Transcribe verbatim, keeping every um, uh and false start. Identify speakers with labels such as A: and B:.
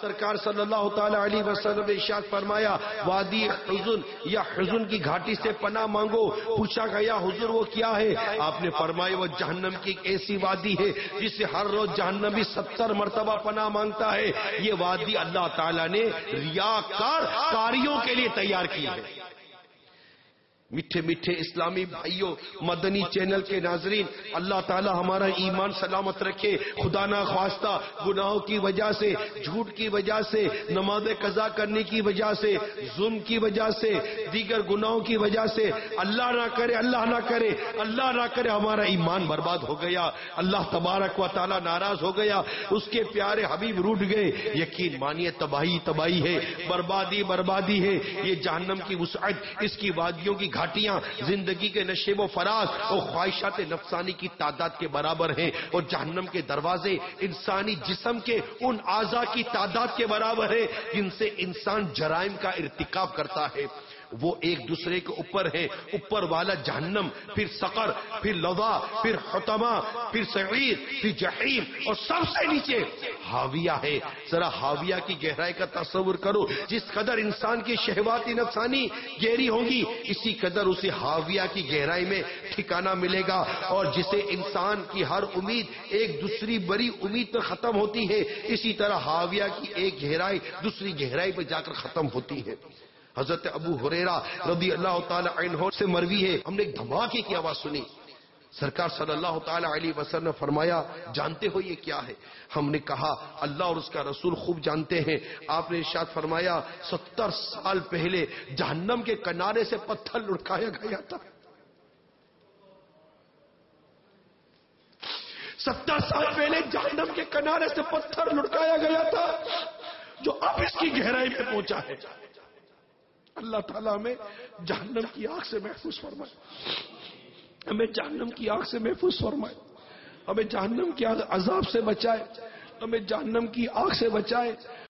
A: سرکار صلی اللہ تعالی علیہ وسلم نے ارشاد فرمایا وادی حزن یا حزن کی گھاٹی سے پناہ مانگو. پوچھا گیا حضور وہ کیا ہے؟ آپ نے فرمایا وہ جہنم کی ایک ایسی وادی ہے جس سے ہر روز جہنمی ستر مرتبہ پناہ مانگتا ہے. یہ وادی اللہ تعالیٰ نے ریاکار کاریوں کے لیے تیار کی ہے. میٹھے میٹھے اسلامی بھائیوں، مدنی چینل کے ناظرین، اللہ تعالی ہمارا ایمان سلامت رکھے. خدا نہ خواستہ گناہوں کی وجہ سے، جھوٹ کی وجہ سے، نماز قضا کرنے کی وجہ سے، ظلم کی وجہ سے، دیگر گناہوں کی وجہ سے، اللہ نہ کرے اللہ نہ کرے اللہ نہ کرے ہمارا ایمان برباد ہو گیا، اللہ تبارک و تعالی ناراض ہو گیا، اس کے پیارے حبیب روٹ گئے. یقین مانیے تباہی تباہی ہے، بربادی بربادی ہے. یہ جہنم کی وسعت، اس کی وادیوں کی گھاٹیاں زندگی کے نشیب و فراز اور خواہشات نفسانی کی تعداد کے برابر ہیں، اور جہنم کے دروازے انسانی جسم کے ان اعضاء کی تعداد کے برابر ہیں جن سے انسان جرائم کا ارتکاب کرتا ہے. وہ ایک دوسرے کے اوپر ہیں. اوپر والا جہنم، پھر سقر، پھر لظا، پھر حطمہ، پھر سعیر، پھر جحیم، اور سب سے نیچے حاویہ ہے. ذرا حاویہ کی گہرائی کا تصور کرو. جس قدر انسان کی شہوات نفسانی گہری ہوگی اسی قدر اسے حاویہ کی گہرائی میں ٹھکانہ ملے گا. اور جسے انسان کی ہر امید ایک دوسری بڑی امید پر ختم ہوتی ہے، اسی طرح حاویہ کی ایک گہرائی دوسری گہرائی پر جا کر ختم ہوتی ہے. حضرت ابو ہریرہ رضی اللہ تعالی عنہ سے مروی ہے، ہم نے ایک دھماکے کی آواز سنی. سرکار صلی اللہ تعالی علیہ وسلم نے فرمایا جانتے ہو یہ کیا ہے؟ ہم نے کہا اللہ اور اس کا رسول خوب جانتے ہیں. آپ نے ارشاد فرمایا ستر سال پہلے جہنم کے کنارے سے پتھر لڑکایا گیا تھا. ستر سال پہلے جہنم کے کنارے سے پتھر لڑکایا گیا تھا جو اب اس کی گہرائی میں پہنچا ہے. اللہ تعالیٰ ہمیں جہنم کی آگ سے محفوظ فرمائے، ہمیں جہنم کی آگ سے محفوظ فرمائے، ہمیں جہنم کی عذاب سے بچائے، ہمیں جہنم کی آگ سے بچائے.